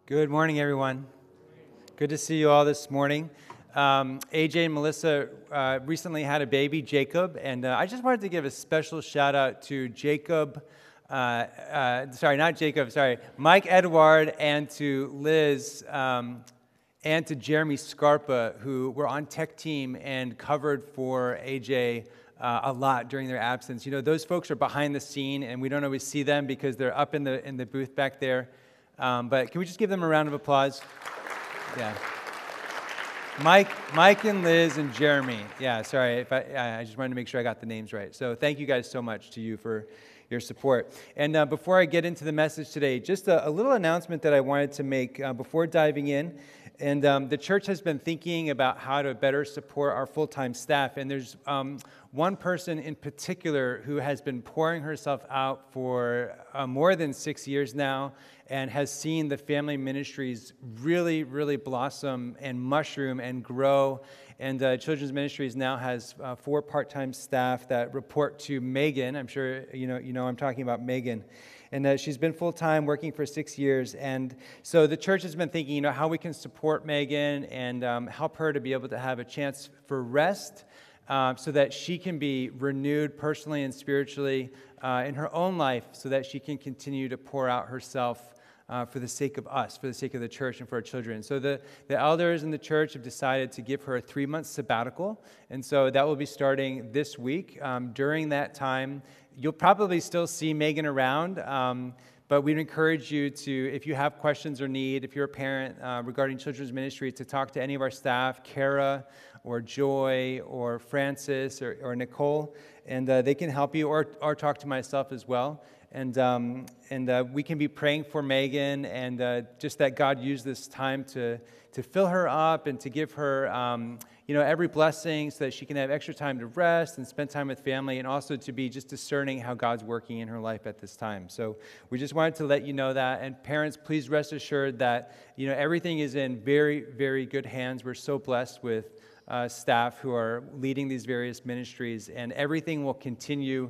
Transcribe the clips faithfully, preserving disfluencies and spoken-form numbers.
Good morning, everyone. Good to see you all this morning. Um, A J and Melissa uh, recently had a baby, Jacob, and uh, I just wanted to give a special shout out to Jacob, uh, uh, sorry, not Jacob, sorry, Mike Edward, and to Liz, um, and to Jeremy Scarpa, who were on tech team and covered for A J uh, a lot during their absence. You know, those folks are behind the scene, and we don't always see them because they're up in the in the booth back there. Um, but can we just give them a round of applause? Yeah. Mike, Mike and Liz and Jeremy. Yeah, sorry, if I, I just wanted to make sure I got the names right. So thank you guys so much to you for your support. And uh, before I get into the message today, just a, a little announcement that I wanted to make uh, before diving in. And um, the church has been thinking about how to better support our full-time staff. And there's um, one person in particular who has been pouring herself out for uh, more than six years now and has seen the family ministries really, really blossom and mushroom and grow. And uh, Children's Ministries now has uh, four part-time staff that report to Megan. I'm sure you know, you know I'm talking about Megan. And uh, she's been full-time working for six years. And so the church has been thinking, you know, how we can support Megan and um, help her to be able to have a chance for rest uh, so that she can be renewed personally and spiritually uh, in her own life so that she can continue to pour out herself Uh, for the sake of us, for the sake of the church and for our children. So the, the elders in the church have decided to give her a three-month sabbatical, and so that will be starting this week. Um, during that time, you'll probably still see Megan around, um, but we'd encourage you to, if you have questions or need, if you're a parent uh, regarding children's ministry, to talk to any of our staff, Kara or Joy or Francis or, or Nicole, and uh, they can help you, or, or talk to myself as well. And um, and uh, we can be praying for Megan, and uh, just that God use this time to to fill her up and to give her um, you know every blessing, so that she can have extra time to rest and spend time with family, and also to be just discerning how God's working in her life at this time. So we just wanted to let you know that. And parents, please rest assured that you know everything is in very, very good hands. We're so blessed with uh, staff who are leading these various ministries, and everything will continue.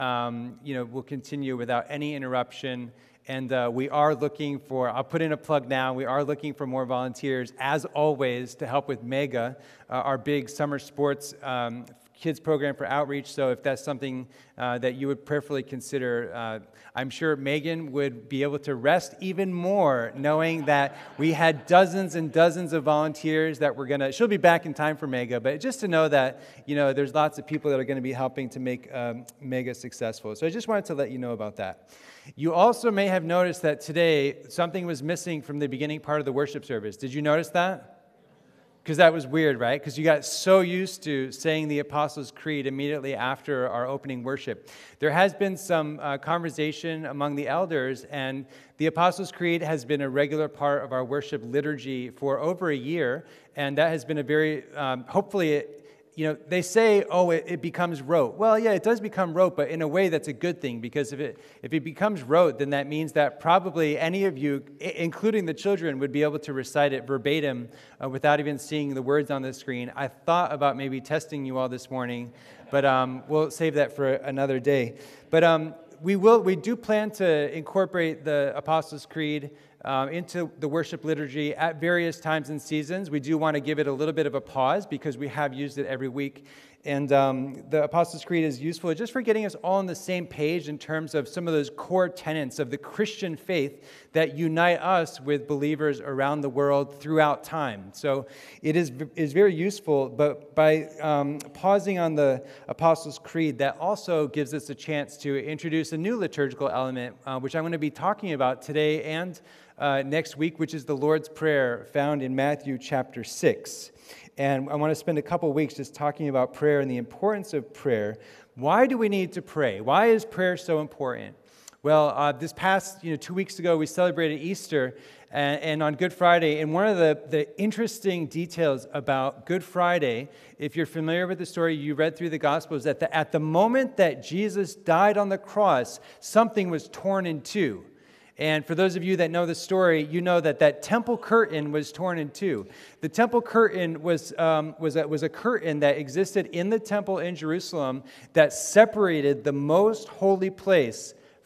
Um, you know, will continue without any interruption. And uh, we are looking for, I'll put in a plug now, we are looking for more volunteers, as always, to help with MEGA, uh, our big summer sports um, kids program for outreach. So if that's something uh, that you would prayerfully consider, uh, I'm sure Megan would be able to rest even more knowing that we had dozens and dozens of volunteers that were going to, she'll be back in time for MEGA, but just to know that, you know, there's lots of people that are going to be helping to make um, MEGA successful. So I just wanted to let you know about that. You also may have noticed that today something was missing from the beginning part of the worship service. Did you notice that? Because that was weird, right? Because you got so used to saying the Apostles' Creed immediately after our opening worship. There has been some uh, conversation among the elders, and the Apostles' Creed has been a regular part of our worship liturgy for over a year, and that has been a very, um, hopefully, it, you know, they say, oh, it, it becomes rote. Well, yeah, it does become rote, but in a way that's a good thing, because if it if it becomes rote, then that means that probably any of you, including the children, would be able to recite it verbatim uh, without even seeing the words on the screen. I thought about maybe testing you all this morning, but um, we'll save that for another day. But um, we will, we do plan to incorporate the Apostles' Creed Um, into the worship liturgy at various times and seasons. We do want to give it a little bit of a pause because we have used it every week. And um, the Apostles' Creed is useful just for getting us all on the same page in terms of some of those core tenets of the Christian faith that unite us with believers around the world throughout time. So it is, is very useful, but by um, pausing on the Apostles' Creed, that also gives us a chance to introduce a new liturgical element, uh, which I'm going to be talking about today and Uh, next week, which is the Lord's Prayer found in Matthew chapter six. And I want to spend a couple weeks just talking about prayer and the importance of prayer. Why do we need to pray? Why is prayer so important? Well, uh, this past, you know, two weeks ago, we celebrated Easter and, and on Good Friday. And one of the, the interesting details about Good Friday, if you're familiar with the story, you read through the Gospels, that the, at the moment that Jesus died on the cross, something was torn in two. And for those of you that know the story, you know that that temple curtain was torn in two. The temple curtain was um, was a, was a curtain that existed in the temple in Jerusalem that separated the most holy place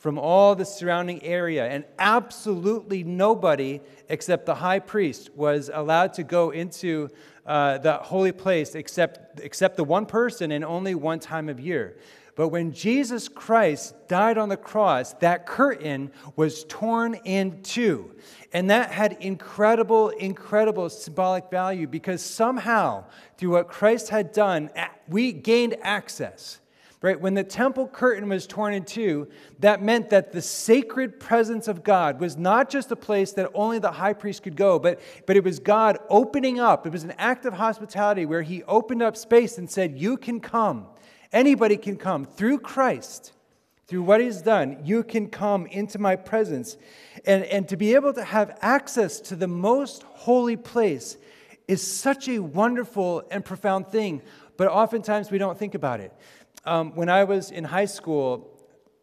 from all the surrounding area, and absolutely nobody except the high priest was allowed to go into uh, the holy place except, except the one person and only one time of year. But when Jesus Christ died on the cross, that curtain was torn in two. And that had incredible, incredible symbolic value because somehow, through what Christ had done, we gained access. Right? When the temple curtain was torn in two, that meant that the sacred presence of God was not just a place that only the high priest could go, but, but it was God opening up. It was an act of hospitality where he opened up space and said, you can come. Anybody can come through Christ, through what he's done. You can come into my presence. And, and to be able to have access to the most holy place is such a wonderful and profound thing, but oftentimes we don't think about it. Um, when I was in high school,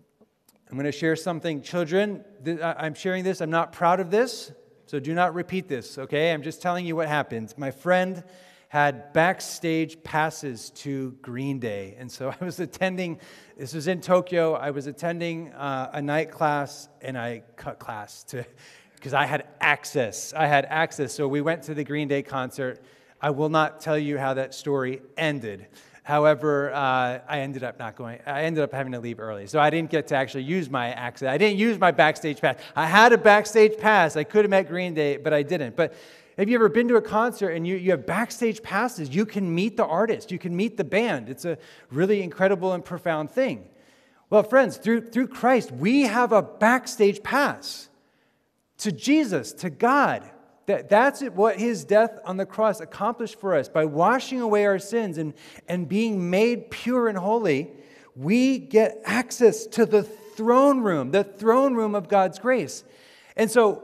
I'm going to share something. Children, th- I'm sharing this. I'm not proud of this, so do not repeat this, okay? I'm just telling you what happened. My friend had backstage passes to Green Day, and so I was attending, this was in Tokyo, I was attending uh, a night class, and I cut class to because I had access. I had access, so we went to the Green Day concert. I will not tell you how that story ended. However, uh, I ended up not going, I ended up having to leave early. So I didn't get to actually use my access. I didn't use my backstage pass. I had a backstage pass. I could have met Green Day, but I didn't. But have you ever been to a concert and you, you have backstage passes? You can meet the artist. You can meet the band. It's a really incredible and profound thing. Well, friends, through, through Christ, we have a backstage pass to Jesus, to God. That, that's it, what his death on the cross accomplished for us. By washing away our sins and, and being made pure and holy, we get access to the throne room, the throne room of God's grace. And so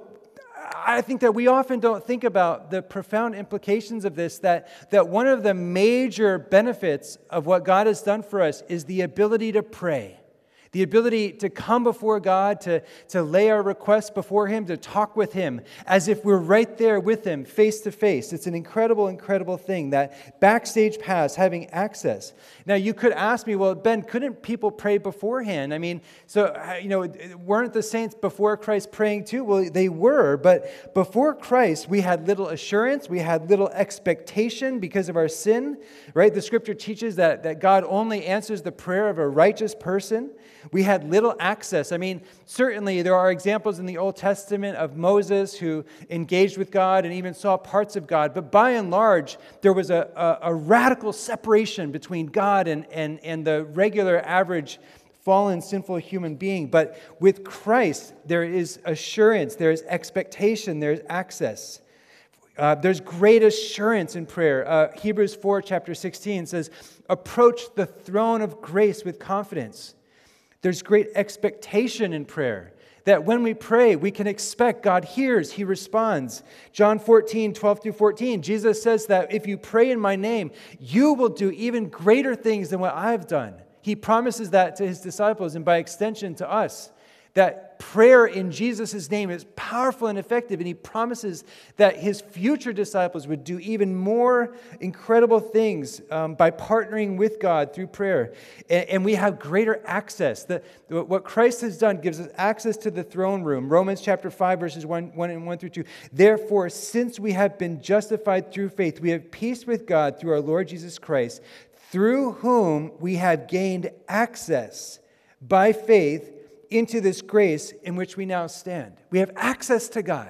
I think that we often don't think about the profound implications of this, that, that one of the major benefits of what God has done for us is the ability to pray. The ability to come before God, to, to lay our requests before him, to talk with him as if we're right there with him, face to face. It's an incredible, incredible thing, that backstage pass, having access. Now, you could ask me, well, Ben, couldn't people pray beforehand? I mean, so, you know, weren't the saints before Christ praying too? Well, they were, but before Christ, we had little assurance, we had little expectation because of our sin, right? The scripture teaches that, that God only answers the prayer of a righteous person. We had little access. I mean, certainly there are examples in the Old Testament of Moses who engaged with God and even saw parts of God. But by and large, there was a, a, a radical separation between God and, and, and the regular, average, fallen, sinful human being. But with Christ, there is assurance, there is expectation, there is access. Uh, there's great assurance in prayer. Uh, Hebrews four, chapter sixteen says, approach the throne of grace with confidence. There's great expectation in prayer, that when we pray, we can expect God hears, he responds. John fourteen, twelve through fourteen, Jesus says that if you pray in my name, you will do even greater things than what I've done. He promises that to his disciples and by extension to us, that prayer in Jesus' name is powerful and effective, and he promises that his future disciples would do even more incredible things um, by partnering with God through prayer. And, and we have greater access. The, what Christ has done gives us access to the throne room. Romans chapter five, verses one, one and one through two. Therefore, since we have been justified through faith, we have peace with God through our Lord Jesus Christ, through whom we have gained access by faith into this grace in which we now stand. We have access to God.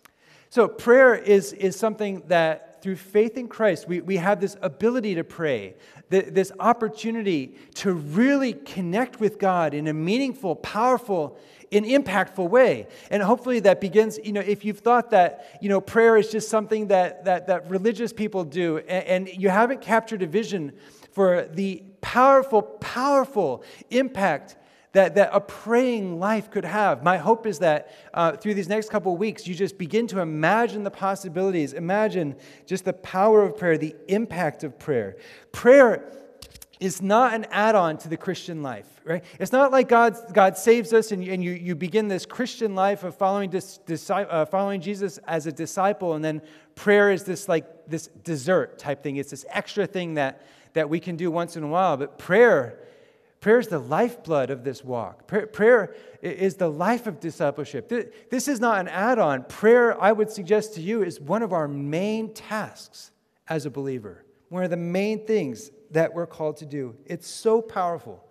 So prayer is, is something that through faith in Christ, we, we have this ability to pray, this opportunity to really connect with God in a meaningful, powerful, and impactful way. And hopefully that begins, you know, if you've thought that, you know, prayer is just something that, that, that religious people do, and, and you haven't captured a vision for the powerful, powerful impact That, that a praying life could have. My hope is that uh, through these next couple of weeks, you just begin to imagine the possibilities. Imagine just the power of prayer, the impact of prayer. Prayer is not an add-on to the Christian life, right? It's not like God, God saves us and, you, and you, you begin this Christian life of following, this, uh, following Jesus as a disciple, and then prayer is this like this dessert type thing. It's this extra thing that, that we can do once in a while. But prayer Prayer is the lifeblood of this walk. Prayer, prayer is the life of discipleship. This is not an add-on. Prayer, I would suggest to you, is one of our main tasks as a believer. One of the main things that we're called to do. It's so powerful.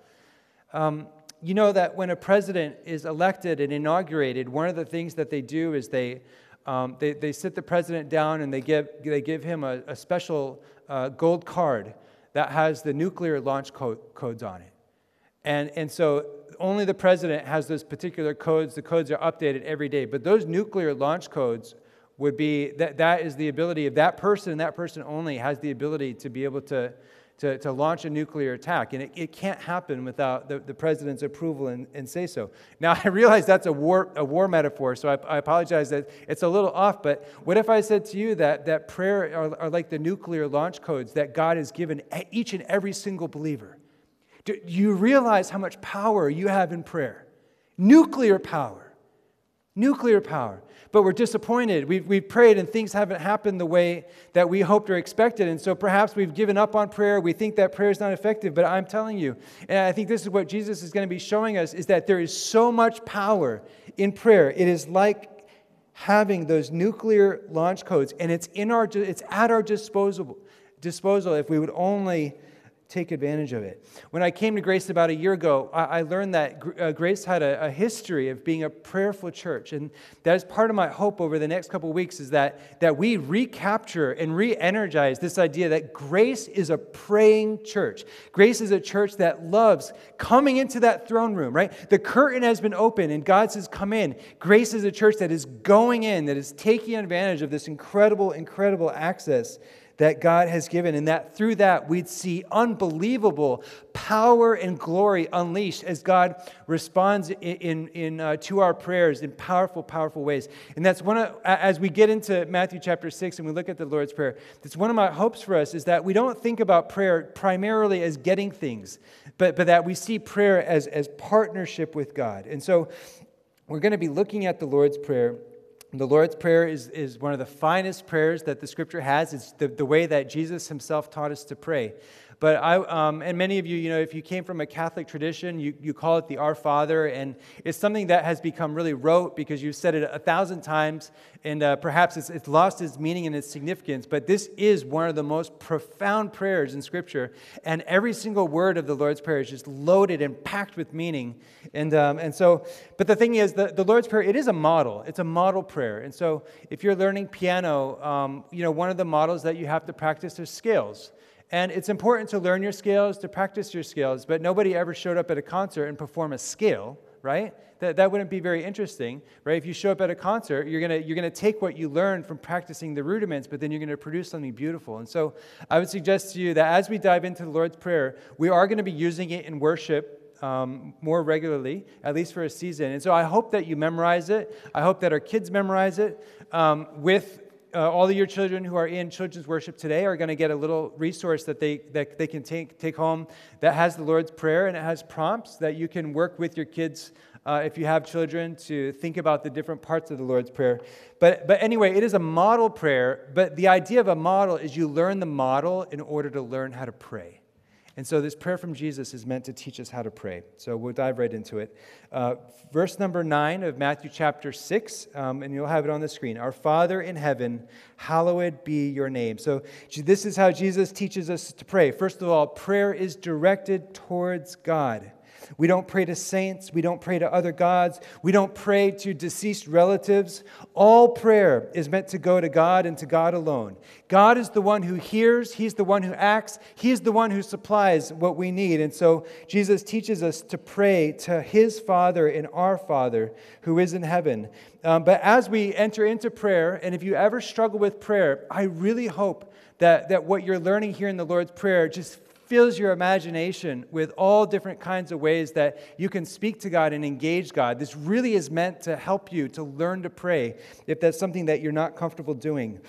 Um, you know that when a president is elected and inaugurated, one of the things that they do is they um, they, they sit the president down and they give they give him a, a special uh, gold card that has the nuclear launch code, codes on it. And, and so only the president has those particular codes. The codes are updated every day. But those nuclear launch codes would be, that, that is the ability of that person, and that person only has the ability to be able to, to, to launch a nuclear attack. And it, it can't happen without the, the president's approval and, and say so. Now, I realize that's a war, a war metaphor, so I, I apologize that it's a little off. But what if I said to you that, that prayer are, are like the nuclear launch codes that God has given each and every single believer? Do you realize how much power you have in prayer? Nuclear power. Nuclear power. But we're disappointed. We've, we've prayed and things haven't happened the way that we hoped or expected. And so perhaps we've given up on prayer. We think that prayer is not effective. But I'm telling you, and I think this is what Jesus is going to be showing us, is that there is so much power in prayer. It is like having those nuclear launch codes, and it's in our it's at our disposal disposal if we would only take advantage of it. When I came to Grace about a year ago, I, I learned that uh, Grace had a, a history of being a prayerful church. And that is part of my hope over the next couple of weeks, is that, that we recapture and re-energize this idea that Grace is a praying church. Grace is a church that loves coming into that throne room, right? The curtain has been opened and God says, come in. Grace is a church that is going in, that is taking advantage of this incredible, incredible access that God has given, and that through that we'd see unbelievable power and glory unleashed as God responds in, in, in uh, to our prayers in powerful, powerful ways. And that's one of, as we get into Matthew chapter six and we look at the Lord's Prayer, that's one of my hopes for us, is that we don't think about prayer primarily as getting things, but, but that we see prayer as, as partnership with God. And so we're going to be looking at the Lord's Prayer. The Lord's Prayer is, is one of the finest prayers that the Scripture has. It's the, the way that Jesus himself taught us to pray. But I, um, and many of you, you know, if you came from a Catholic tradition, you, you call it the Our Father, and it's something that has become really rote because you've said it a thousand times, and uh, perhaps it's, it's lost its meaning and its significance. But this is one of the most profound prayers in Scripture, and every single word of the Lord's Prayer is just loaded and packed with meaning. And um, and so, but the thing is, the, the Lord's Prayer, it is a model. It's a model prayer. And so, if you're learning piano, um, you know, one of the models that you have to practice is scales. And it's important to learn your scales, to practice your scales, but nobody ever showed up at a concert and performed a scale, right? That that wouldn't be very interesting, right? If you show up at a concert, you're gonna you're gonna take what you learned from practicing the rudiments, but then you're gonna produce something beautiful. And so I would suggest to you that as we dive into the Lord's Prayer, we are going to be using it in worship um, more regularly, at least for a season. And so I hope that you memorize it. I hope that our kids memorize it um, with. Uh, all of your children who are in children's worship today are going to get a little resource that they that they can take take home that has the Lord's Prayer, and it has prompts that you can work with your kids uh, if you have children to think about the different parts of the Lord's Prayer. But but anyway, it is a model prayer, but the idea of a model is you learn the model in order to learn how to pray. And so this prayer from Jesus is meant to teach us how to pray. So we'll dive right into it. Uh, verse number nine of Matthew chapter six, um, and you'll have it on the screen. Our Father in heaven, hallowed be your name. So this is how Jesus teaches us to pray. First of all, prayer is directed towards God. We don't pray to saints. We don't pray to other gods. We don't pray to deceased relatives. All prayer is meant to go to God and to God alone. God is the one who hears. He's the one who acts. He's the one who supplies what we need. And so Jesus teaches us to pray to his Father and our Father who is in heaven. Um, but as we enter into prayer, and if you ever struggle with prayer, I really hope that, that what you're learning here in the Lord's Prayer just fills your imagination with all different kinds of ways that you can speak to God and engage God. This really is meant to help you to learn to pray if that's something that you're not comfortable doing.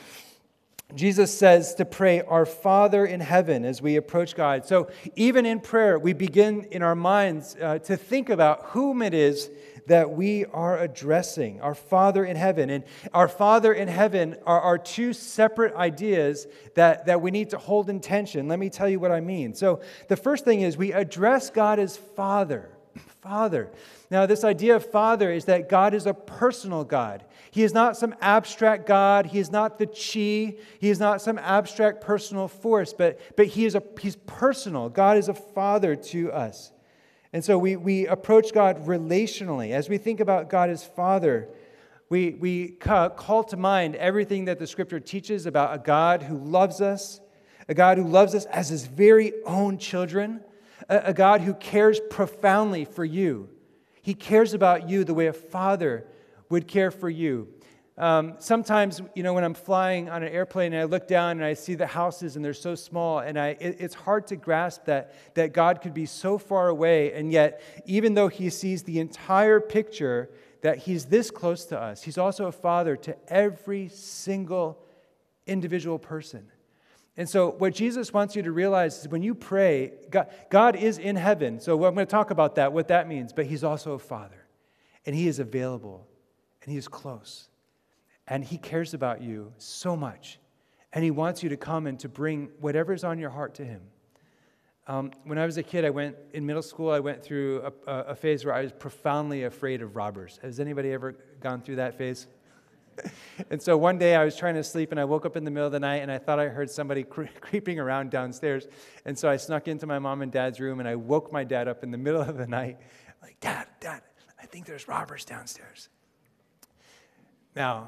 Jesus says to pray, our Father in heaven, as we approach God. So even in prayer, we begin in our minds uh, to think about whom it is that we are addressing, our Father in heaven. And our Father in heaven are, are two separate ideas that, that we need to hold in tension. Let me tell you what I mean. So the first thing is we address God as Father. Father. Now, this idea of Father is that God is a personal God. He is not some abstract God. He is not the chi. He is not some abstract personal force, but, but he is a, he's personal. God is a Father to us. And so we, we approach God relationally. As we think about God as Father, we, we call to mind everything that the Scripture teaches about a God who loves us, a God who loves us as His very own children, a, a God who cares profoundly for you. He cares about you the way a father would care for you. Um, sometimes, you know, when I'm flying on an airplane and I look down and I see the houses and they're so small, and I, it, it's hard to grasp that, that God could be so far away, and yet, even though He sees the entire picture, that He's this close to us, He's also a Father to every single individual person. And so what Jesus wants you to realize is when you pray, God, God is in heaven. So I'm going to talk about that, what that means, but He's also a Father, and He is available, and He is close. And He cares about you so much. And He wants you to come and to bring whatever's on your heart to Him. Um, when I was a kid, I went, in middle school, I went through a, a phase where I was profoundly afraid of robbers. Has anybody ever gone through that phase? And so one day I was trying to sleep and I woke up in the middle of the night and I thought I heard somebody cre- creeping around downstairs. And so I snuck into my mom and dad's room and I woke my dad up in the middle of the night. Like, Dad, Dad, I think there's robbers downstairs. Now,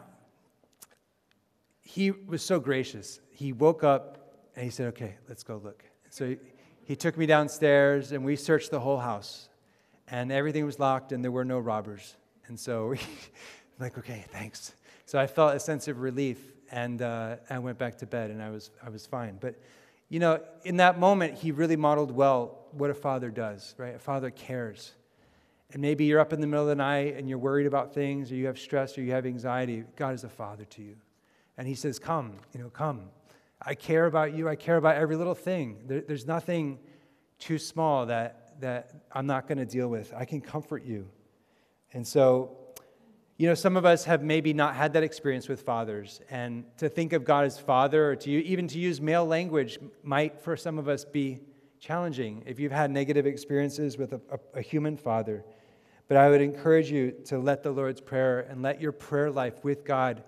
he was so gracious. He woke up and he said, okay, let's go look. So he, he took me downstairs and we searched the whole house. And everything was locked and there were no robbers. And so we, like, okay, thanks. So I felt a sense of relief, and uh, I went back to bed, and I was I was fine. But, you know, in that moment, he really modeled well what a father does, right? A father cares. And maybe you're up in the middle of the night, and you're worried about things, or you have stress, or you have anxiety. God is a father to you. And He says, come, you know, come. I care about you. I care about every little thing. There, there's nothing too small that, that I'm not going to deal with. I can comfort you. And so, you know, some of us have maybe not had that experience with fathers, and to think of God as Father, or to even to use male language, might for some of us be challenging if you've had negative experiences with a, a, a human father. But I would encourage you to let the Lord's Prayer and let your prayer life with God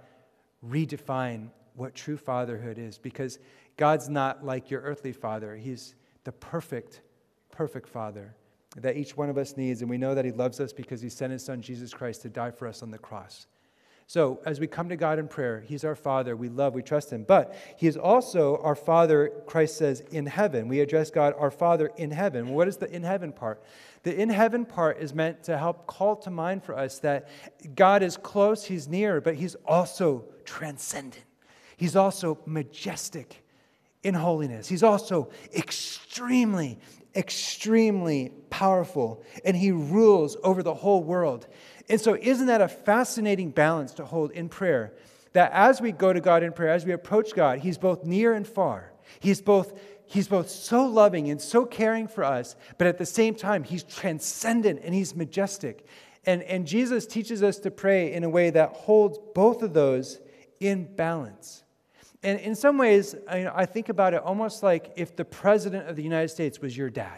redefine what true fatherhood is, because God's not like your earthly father. He's the perfect, perfect Father that each one of us needs, and we know that He loves us because He sent His Son, Jesus Christ, to die for us on the cross. So as we come to God in prayer, He's our Father. We love, we trust Him. But He is also our Father, Christ says, in heaven. We address God, our Father in heaven. What is the in heaven part? The in heaven part is meant to help call to mind for us that God is close, He's near, but He's also transcendent. He's also majestic in holiness. He's also extremely extremely powerful, and He rules over the whole world. And so isn't that a fascinating balance to hold in prayer? That as we go to God in prayer, as we approach God, He's both near and far. He's both, he's both so loving and so caring for us, but at the same time, He's transcendent and He's majestic. And, and Jesus teaches us to pray in a way that holds both of those in balance. And in some ways, I, I think about it almost like if the President of the United States was your dad.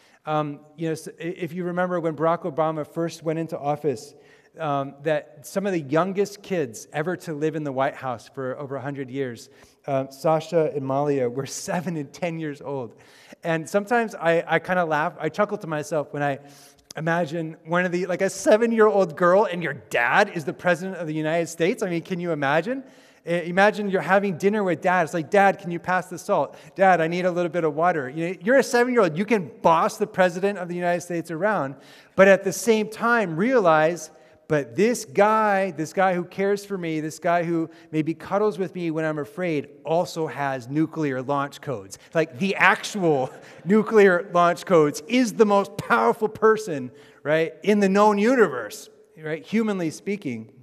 Um, you know, if you remember when Barack Obama first went into office, um, that some of the youngest kids ever to live in the White House for over one hundred years, uh, Sasha and Malia, were seven and ten years old. And sometimes I, I kind of laugh, I chuckle to myself when I imagine one of the, like a seven-year-old girl and your dad is the President of the United States. I mean, can you imagine? Imagine you're having dinner with Dad. It's like, Dad, can you pass the salt? Dad, I need a little bit of water. You know, you're a seven-year-old. You can boss the President of the United States around, but at the same time realize, but this guy, this guy who cares for me, this guy who maybe cuddles with me when I'm afraid, also has nuclear launch codes. Like the actual nuclear launch codes is the most powerful person, right, in the known universe, right, humanly speaking.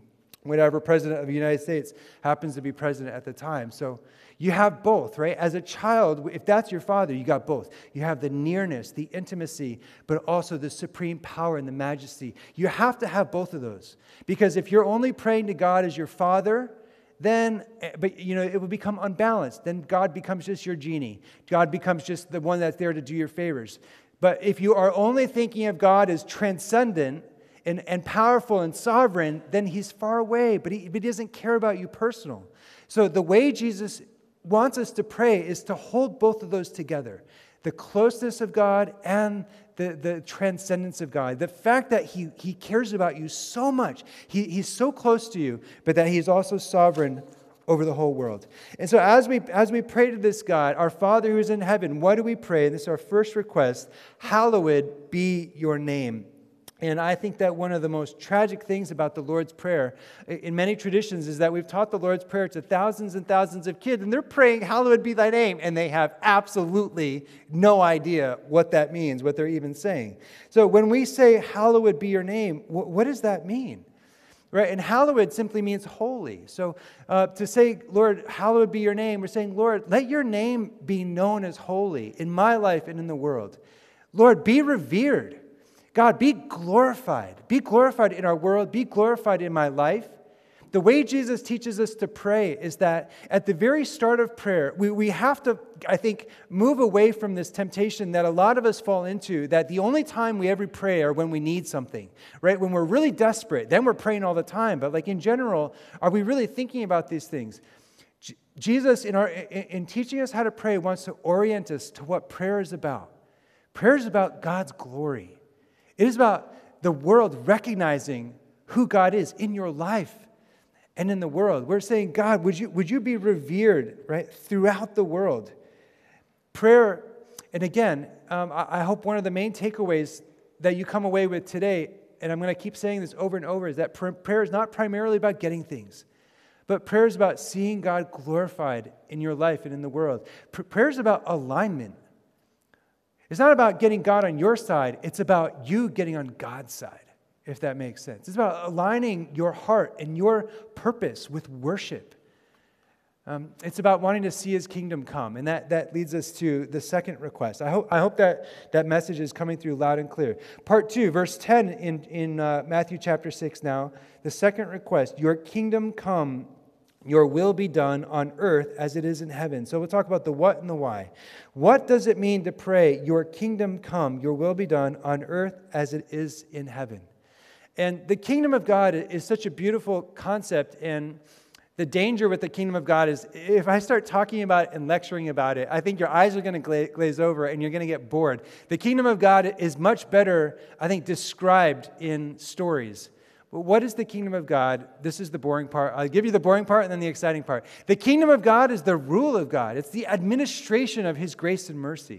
whatever president of the United States happens to be president at the time. So you have both, right? As a child, if that's your father, you got both. You have the nearness, the intimacy, but also the supreme power and the majesty. You have to have both of those. Because if you're only praying to God as your father, then, but you know, it will become unbalanced. Then God becomes just your genie. God becomes just the one that's there to do your favors. But if you are only thinking of God as transcendent and, and powerful and sovereign, then he's far away, but he, but he doesn't care about you personal. So the way Jesus wants us to pray is to hold both of those together. The closeness of God and the, the transcendence of God. The fact that he, he cares about you so much. He, he's so close to you, but that he's also sovereign over the whole world. And so as we as we pray to this God, our Father who is in heaven, what do we pray? And this is our first request: hallowed be your name. And I think that one of the most tragic things about the Lord's Prayer in many traditions is that we've taught the Lord's Prayer to thousands and thousands of kids, and they're praying, hallowed be thy name, and they have absolutely no idea what that means, what they're even saying. So when we say, hallowed be your name, what does that mean? Right? And hallowed simply means holy. So uh, to say, Lord, hallowed be your name, we're saying, Lord, let your name be known as holy in my life and in the world. Lord, be revered. God, be glorified. Be glorified in our world. Be glorified in my life. The way Jesus teaches us to pray is that at the very start of prayer, we, we have to, I think, move away from this temptation that a lot of us fall into, that the only time we ever pray are when we need something, right? When we're really desperate, then we're praying all the time. But like in general, are we really thinking about these things? J- Jesus, in, our, in, in teaching us how to pray, wants to orient us to what prayer is about. Prayer is about God's glory. It is about the world recognizing who God is in your life and in the world. We're saying, God, would you, would you be revered, right, throughout the world? Prayer, and again, um, I, I hope one of the main takeaways that you come away with today, and I'm going to keep saying this over and over, is that pr- prayer is not primarily about getting things, but prayer is about seeing God glorified in your life and in the world. Pr- prayer is about alignment. It's not about getting God on your side. It's about you getting on God's side, if that makes sense. It's about aligning your heart and your purpose with worship. Um, it's about wanting to see his kingdom come. And that, that leads us to the second request. I hope, I hope that, that message is coming through loud and clear. Part two, verse ten in, in uh, Matthew chapter six now. The second request: your kingdom come, your will be done on earth as it is in heaven. So we'll talk about the what and the why. What does it mean to pray, your kingdom come, your will be done on earth as it is in heaven? And the kingdom of God is such a beautiful concept, and the danger with the kingdom of God is if I start talking about it and lecturing about it, I think your eyes are going to gla- glaze over and you're going to get bored. The kingdom of God is much better, I think, described in stories. But what is the kingdom of God? This is the boring part. I'll give you the boring part and then the exciting part. The kingdom of God is the rule of God. It's the administration of his grace and mercy.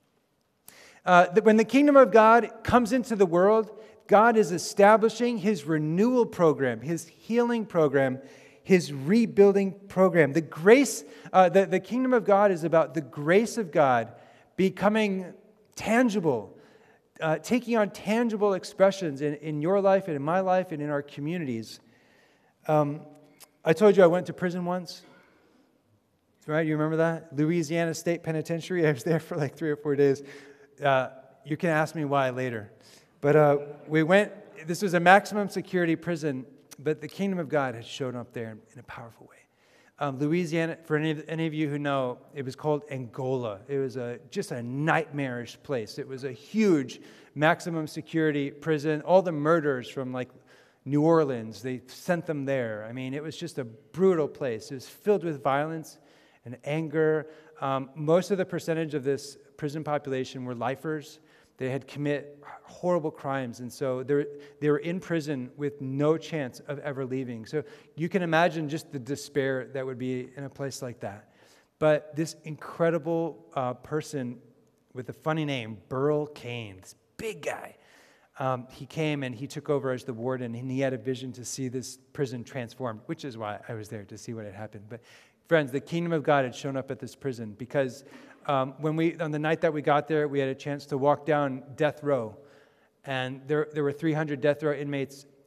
Uh, when the kingdom of God comes into the world, God is establishing his renewal program, his healing program, his rebuilding program. The grace, uh, the, the kingdom of God is about the grace of God becoming tangible, Uh, taking on tangible expressions in, in your life and in my life and in our communities. Um, I told you I went to prison once. Right? You remember that? Louisiana State Penitentiary. I was there for like three or four days. Uh, you can ask me why later. But uh, we went, this was a maximum security prison, but the kingdom of God had shown up there in, in a powerful way. Um, Louisiana, for any of, any of you who know, it was called Angola. It was a just a nightmarish place. It was a huge maximum security prison. All the murderers from like New Orleans, they sent them there. I mean, it was just a brutal place. It was filled with violence and anger. Um, most of the percentage of this prison population were lifers. They had commit horrible crimes, and so they they were in prison with no chance of ever leaving. So you can imagine just the despair that would be in a place like that. But this incredible uh, person with a funny name, Burl Cain, this big guy, um, he came and he took over as the warden, and he had a vision to see this prison transformed, which is why I was there, to see what had happened. But friends, the kingdom of God had shown up at this prison because Um, when we, on the night that we got there, we had a chance to walk down death row, and there there were three hundred death row inmates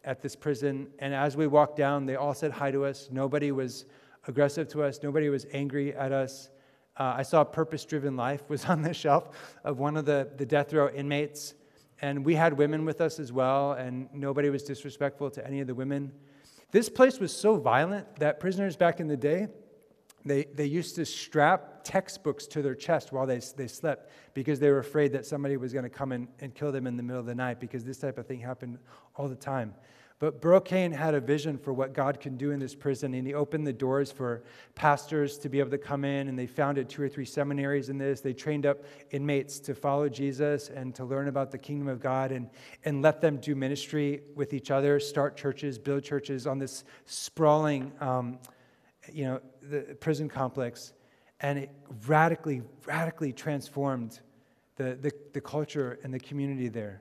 at this prison, and as we walked down, they all said hi to us. Nobody was aggressive to us. Nobody was angry at us. Uh, I saw Purpose-Driven Life was on the shelf of one of the, the death row inmates, and we had women with us as well, and nobody was disrespectful to any of the women. This place was so violent that prisoners back in the day, they, they used to strap textbooks to their chest while they, they slept because they were afraid that somebody was going to come in and kill them in the middle of the night, because this type of thing happened all the time. But Burl Cain had a vision for what God can do in this prison, and he opened the doors for pastors to be able to come in, and they founded two or three seminaries in this. They trained up inmates to follow Jesus and to learn about the kingdom of God, and, and let them do ministry with each other, start churches, build churches on this sprawling, um, you know, the prison complex. And it radically, radically transformed the, the, the culture and the community there.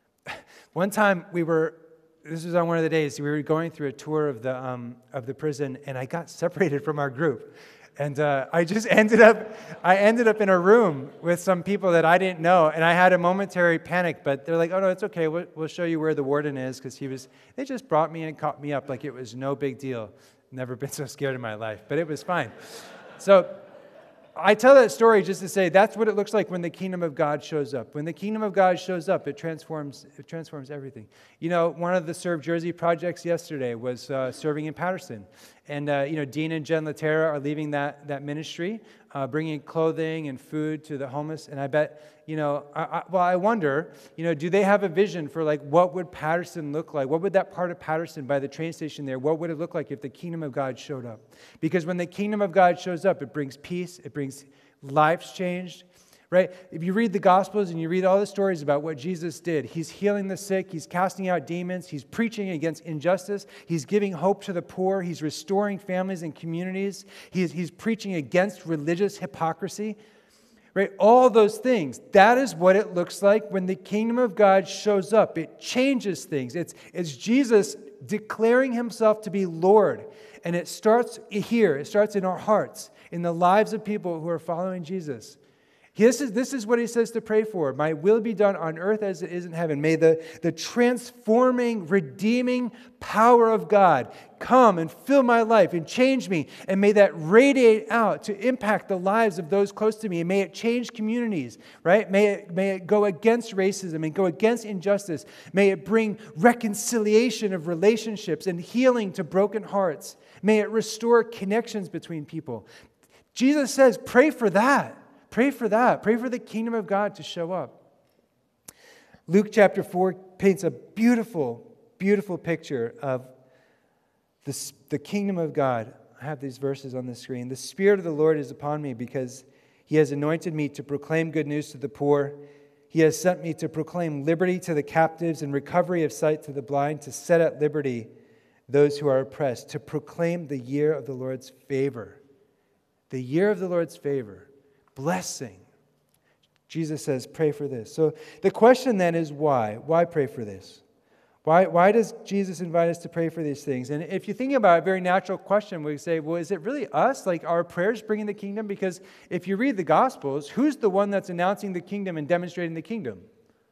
One time we were... This was on one of the days, we were going through a tour of the um, of the prison, and I got separated from our group. And uh, I just ended up, I ended up in a room with some people that I didn't know, and I had a momentary panic, but they're like, oh no, it's okay, we'll, we'll show you where the warden is, because he was, they just brought me and caught me up like it was no big deal. Never been so scared in my life, but it was fine. So I tell that story just to say that's what it looks like when the kingdom of God shows up. When the kingdom of God shows up, it transforms it transforms everything. You know, one of the Serve Jersey projects yesterday was uh, serving in Patterson. And, uh, you know, Dean and Jen Laterra are leaving that, that ministry, uh, bringing clothing and food to the homeless. And I bet, you know, I, I, well, I wonder, you know, do they have a vision for, like, what would Patterson look like? What would that part of Patterson by the train station there, what would it look like if the kingdom of God showed up? Because when the kingdom of God shows up, it brings peace, it brings lives changed. Right? If you read the Gospels and you read all the stories about what Jesus did, he's healing the sick, he's casting out demons, he's preaching against injustice, he's giving hope to the poor, he's restoring families and communities, he's, he's preaching against religious hypocrisy. Right? All those things. That is what it looks like when the kingdom of God shows up. It changes things. It's, it's Jesus declaring himself to be Lord. And it starts here. It starts in our hearts, in the lives of people who are following Jesus. This is, this is what he says to pray for. My will be done on earth as it is in heaven. May the, the transforming, redeeming power of God come and fill my life and change me. And may that radiate out to impact the lives of those close to me. And may it change communities, right? May it, may it go against racism and go against injustice. May it bring reconciliation of relationships and healing to broken hearts. May it restore connections between people. Jesus says, pray for that. Pray for that. Pray for the kingdom of God to show up. Luke chapter four paints a beautiful, beautiful picture of the, the kingdom of God. I have these verses on the screen. The Spirit of the Lord is upon me because he has anointed me to proclaim good news to the poor. He has sent me to proclaim liberty to the captives and recovery of sight to the blind, to set at liberty those who are oppressed, to proclaim the year of the Lord's favor. The year of the Lord's favor. Blessing. Jesus says, pray for this. So the question then is why? Why pray for this? Why, why does Jesus invite us to pray for these things? And if you think about it, a very natural question, we say, well, is it really us? Like, are prayers bringing the kingdom? Because if you read the Gospels, who's the one that's announcing the kingdom and demonstrating the kingdom?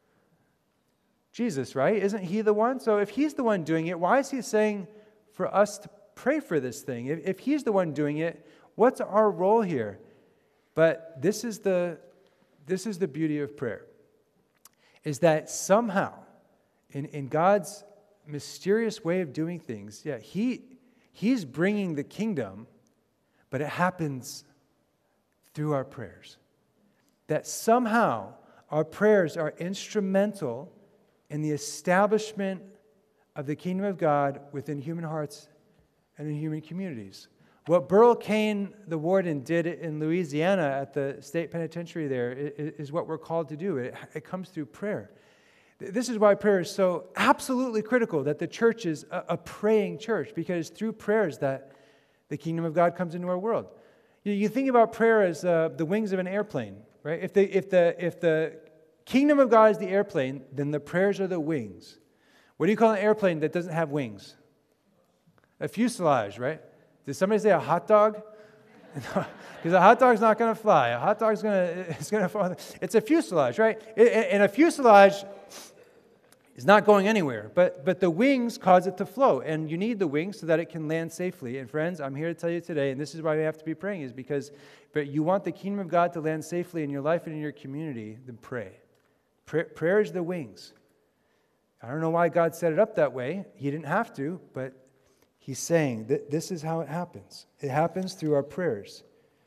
Jesus, right? Isn't he the one? So if he's the one doing it, why is he saying for us to pray for this thing? If, if he's the one doing it, what's our role here? But this is the this is the beauty of prayer, is that somehow, in, in God's mysterious way of doing things, yeah, he He's bringing the kingdom, but it happens through our prayers. That somehow our prayers are instrumental in the establishment of the kingdom of God within human hearts and in human communities. What Burl Cain, the warden, did in Louisiana at the state penitentiary there is what we're called to do. It, it comes through prayer. This is why prayer is so absolutely critical, that the church is a, a praying church, because through prayers that the kingdom of God comes into our world. You, you think about prayer as uh, the wings of an airplane, right? If the, if, the, if the kingdom of God is the airplane, then the prayers are the wings. What do you call an airplane that doesn't have wings? A fuselage, right? Did somebody say a hot dog? Because a hot dog's not going to fly. A hot dog's going to it's going to fall. It's a fuselage, right? And a fuselage, is not going anywhere, but, but the wings cause it to flow, and you need the wings so that it can land safely. And friends, I'm here to tell you today, and this is why we have to be praying, is because but you want the kingdom of God to land safely in your life and in your community, then pray. Prayer, prayer is the wings. I don't know why God set it up that way. He didn't have to, but he's saying that this is how it happens. It happens through our prayers.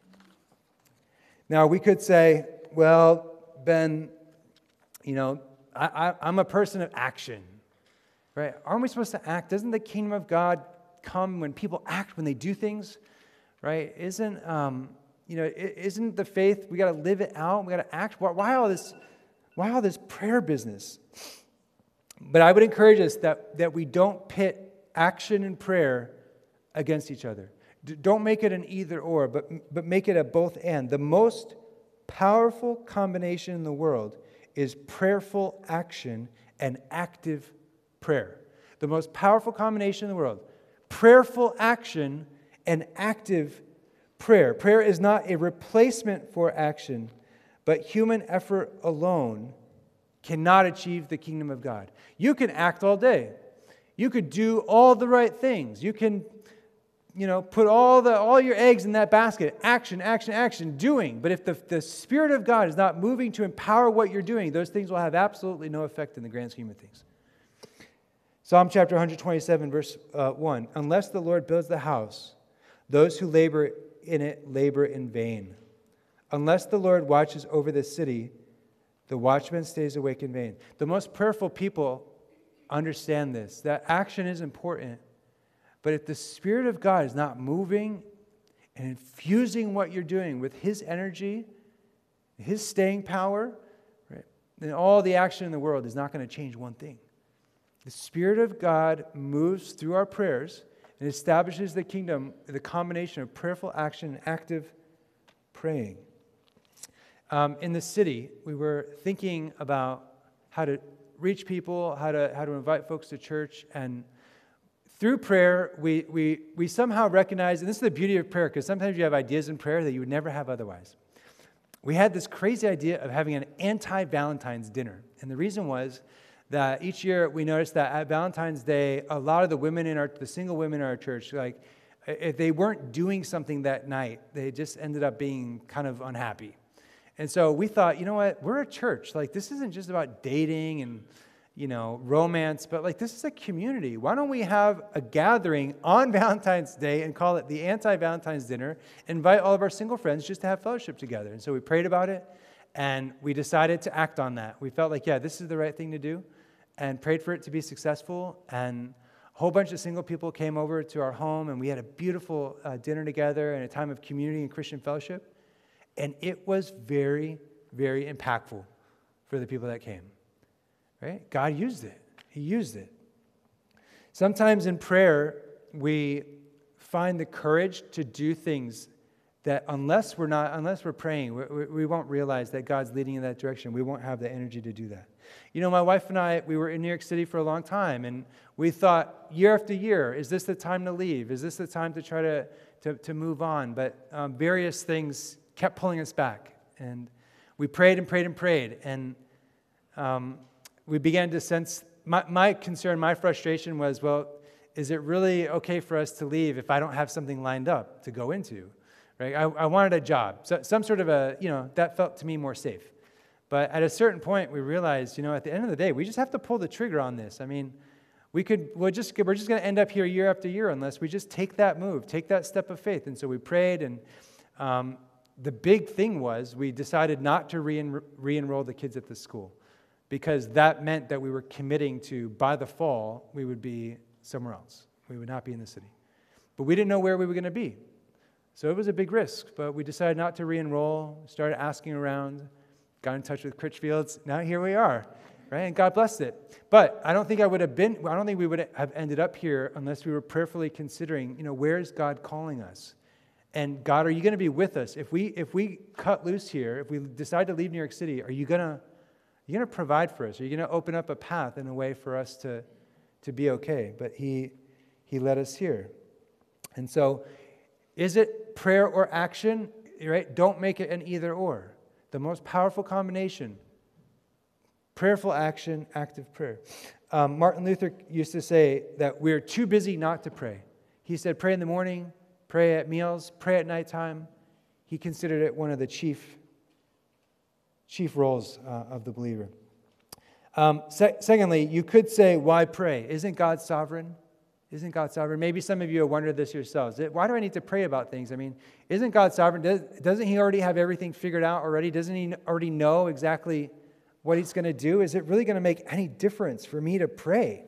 Now, we could say, well, Ben, you know, I, I, I'm a person of action, right? Aren't we supposed to act? Doesn't the kingdom of God come when people act, when they do things, right? Isn't, um, you know, isn't the faith, we got to live it out, we got to act? Why, why all this, why all this prayer business? But I would encourage us that, that we don't pit action and prayer against each other. D- don't make it an either or, but, but make it a both and. The most powerful combination in the world is prayerful action and active prayer. The most powerful combination in the world. Prayerful action and active prayer. Prayer is not a replacement for action, but human effort alone cannot achieve the kingdom of God. You can act all day. You could do all the right things. You can, you know, put all the all your eggs in that basket. Action, action, action, doing. But if the, the Spirit of God is not moving to empower what you're doing, those things will have absolutely no effect in the grand scheme of things. Psalm chapter one twenty-seven, verse uh, one. Unless the Lord builds the house, those who labor in it labor in vain. Unless the Lord watches over the city, the watchman stays awake in vain. The most prayerful people understand this, that action is important. But if the Spirit of God is not moving and infusing what you're doing with His energy, His staying power, right, then all the action in the world is not going to change one thing. The Spirit of God moves through our prayers and establishes the kingdom, the combination of prayerful action and active praying. Um, in the city, we were thinking about how to reach people, how to how to invite folks to church, and through prayer, we we we somehow recognize, and this is the beauty of prayer, because sometimes you have ideas in prayer that you would never have otherwise. We had this crazy idea of having an anti-Valentine's dinner, and the reason was that each year we noticed that at Valentine's Day, a lot of the women in our, the single women in our church, like if they weren't doing something that night, they just ended up being kind of unhappy. And so we thought, you know what, we're a church. Like, this isn't just about dating and, you know, romance, but like, this is a community. Why don't we have a gathering on Valentine's Day and call it the anti-Valentine's dinner, invite all of our single friends just to have fellowship together? And so we prayed about it, and we decided to act on that. We felt like, yeah, this is the right thing to do, and prayed for it to be successful. And a whole bunch of single people came over to our home, and we had a beautiful uh, dinner together and a time of community and Christian fellowship. And it was very, very impactful for the people that came, right? God used it. He used it. Sometimes in prayer, we find the courage to do things that unless we're not, unless we're praying, we, we won't realize that God's leading in that direction. We won't have the energy to do that. You know, my wife and I, we were in New York City for a long time, and we thought year after year, is this the time to leave? Is this the time to try to, to, to move on? But um, various things kept pulling us back. And we prayed and prayed and prayed. And um, we began to sense, my, my concern, my frustration was, well, is it really okay for us to leave if I don't have something lined up to go into? Right? I, I wanted a job. So, some sort of a, you know, that felt to me more safe. But at a certain point, we realized, you know, at the end of the day, we just have to pull the trigger on this. I mean, we could, we're just, we're just going to end up here year after year unless we just take that move, take that step of faith. And so we prayed, and um, the big thing was we decided not to re- re-enroll the kids at the school, because that meant that we were committing to, by the fall, we would be somewhere else. We would not be in the city. But we didn't know where we were going to be. So it was a big risk, but we decided not to re-enroll, started asking around, got in touch with Critchfields. Now here we are, right? And God blessed it. But I don't think I would have been, I don't think we would have ended up here unless we were prayerfully considering, you know, where is God calling us? And God, are you going to be with us? If we if we cut loose here, if we decide to leave New York City, are you going to are you going to provide for us? Are you going to open up a path in a way for us to to be okay? But he he led us here. And so, is it prayer or action? Right? Don't make it an either or. The most powerful combination, Prayerful action, active prayer. Um, Martin Luther used to say that we're too busy not to pray. He said, pray in the morning, pray at meals, pray at nighttime. He considered it one of the chief, chief roles uh, of the believer. Um, se- secondly, you could say, why pray? Isn't God sovereign? Isn't God sovereign? Maybe some of you have wondered this yourselves. Why do I need to pray about things? I mean, isn't God sovereign? Does, doesn't He already have everything figured out already? Doesn't He already know exactly what He's going to do? Is it really going to make any difference for me to pray?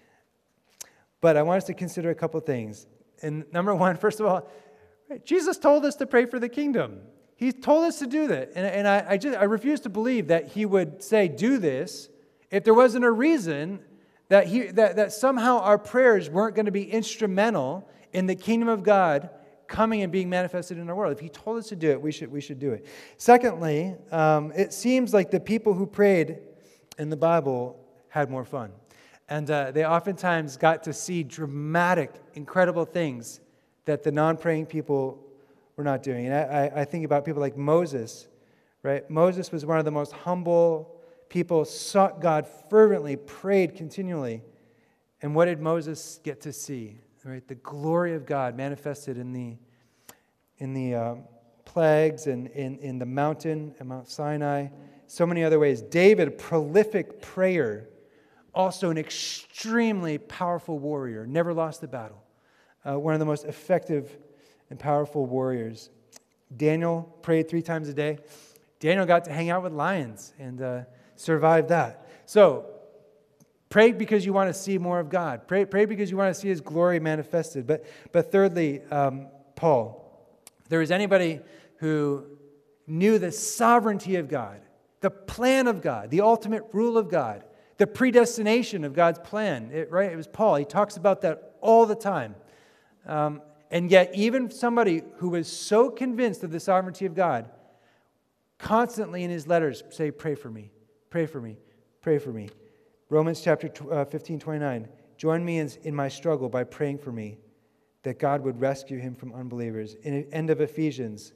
But I want us to consider a couple things. And number one, first of all, Jesus told us to pray for the kingdom. He told us to do that. And, and I, I, just, I refuse to believe that He would say, do this, if there wasn't a reason that, he, that, that somehow our prayers weren't going to be instrumental in the kingdom of God coming and being manifested in our world. If He told us to do it, we should, we should do it. Secondly, um, it seems like the people who prayed in the Bible had more fun. And uh, they oftentimes got to see dramatic, incredible things that the non-praying people were not doing. And I, I think about people like Moses, right? Moses was one of the most humble people, sought God fervently, prayed continually. And what did Moses get to see? Right? The glory of God manifested in the in the uh, plagues and in, in the mountain at Mount Sinai. So many other ways. David, a prolific prayer, also an extremely powerful warrior, never lost a battle. Uh, one of the most effective and powerful warriors. Daniel prayed three times a day. Daniel got to hang out with lions and uh, survived that. So, pray because you want to see more of God. Pray, pray because you want to see His glory manifested. But, but thirdly, um, Paul. If there was anybody who knew the sovereignty of God, the plan of God, the ultimate rule of God, the predestination of God's plan, it, right? It was Paul. He talks about that all the time. Um, and yet, even somebody who was so convinced of the sovereignty of God, constantly in his letters say, pray for me, pray for me, pray for me. Romans chapter fifteen, twenty-nine. Join me in, in my struggle by praying for me, that God would rescue him from unbelievers. In the end of Ephesians,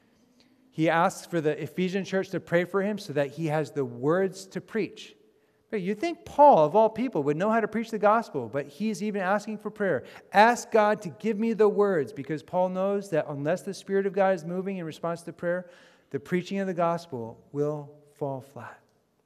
he asks for the Ephesian church to pray for him so that he has the words to preach. But you think Paul, of all people, would know how to preach the gospel, but he's even asking for prayer. Ask God to give me the words, because Paul knows that unless the Spirit of God is moving in response to prayer, the preaching of the gospel will fall flat.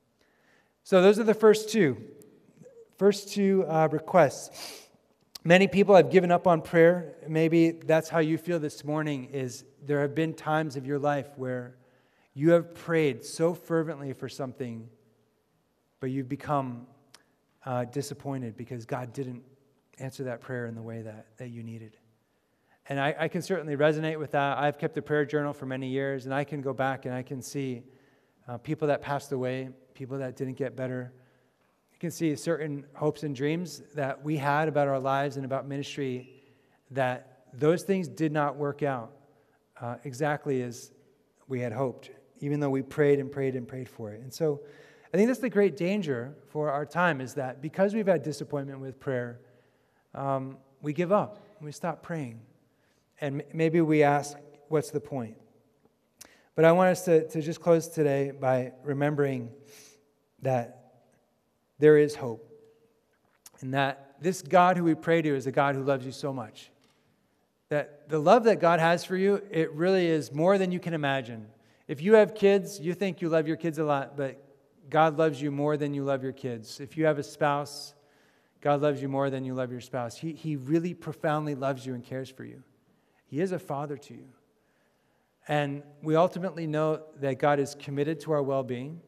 So those are the first two. First two uh, requests. Many people have given up on prayer. Maybe that's how you feel this morning, is there have been times of your life where you have prayed so fervently for something, but you've become uh, disappointed because God didn't answer that prayer in the way that, that you needed. And I, I can certainly resonate with that. I've kept a prayer journal for many years, and I can go back and I can see uh, people that passed away, people that didn't get better. You can see certain hopes and dreams that we had about our lives and about ministry, that those things did not work out uh, exactly as we had hoped, even though we prayed and prayed and prayed for it. And so I think that's the great danger for our time, is that because we've had disappointment with prayer, um, we give up, we stop praying. And maybe we ask, what's the point? But I want us to, to just close today by remembering that there is hope. And that this God who we pray to is a God who loves you so much. That the love that God has for you, it really is more than you can imagine. If you have kids, you think you love your kids a lot, but God loves you more than you love your kids. If you have a spouse, God loves you more than you love your spouse. He, he really profoundly loves you and cares for you. He is a father to you. And we ultimately know that God is committed to our well-being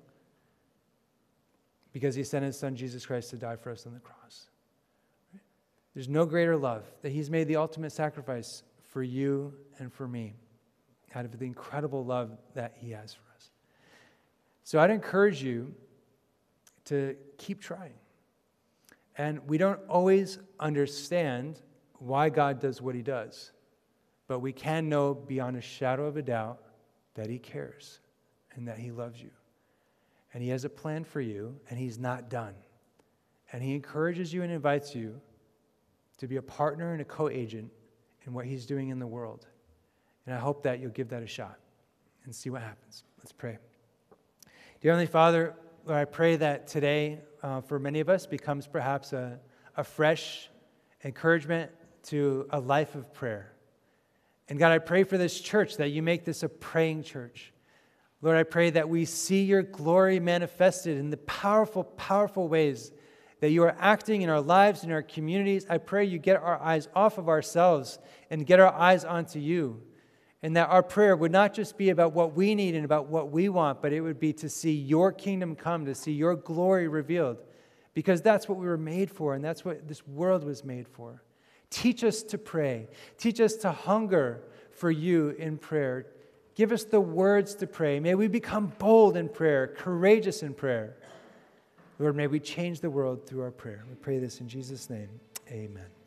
because He sent His Son, Jesus Christ, to die for us on the cross. There's no greater love, that He's made the ultimate sacrifice for you and for me out of the incredible love that He has for us. So I'd encourage you to keep trying. And we don't always understand why God does what He does, but we can know beyond a shadow of a doubt that He cares and that He loves you. And He has a plan for you, and He's not done. And He encourages you and invites you to be a partner and a co-agent in what He's doing in the world. And I hope that you'll give that a shot and see what happens. Let's pray. Dear Heavenly Father, Lord, I pray that today, uh, for many of us, becomes perhaps a, a fresh encouragement to a life of prayer. And God, I pray for this church that you make this a praying church. Lord, I pray that we see your glory manifested in the powerful, powerful ways that you are acting in our lives, in our communities. I pray you get our eyes off of ourselves and get our eyes onto you. And that our prayer would not just be about what we need and about what we want, but it would be to see your kingdom come, to see your glory revealed. Because that's what we were made for, and that's what this world was made for. Teach us to pray. Teach us to hunger for you in prayer. Give us the words to pray. May we become bold in prayer, courageous in prayer. Lord, may we change the world through our prayer. We pray this in Jesus' name. Amen.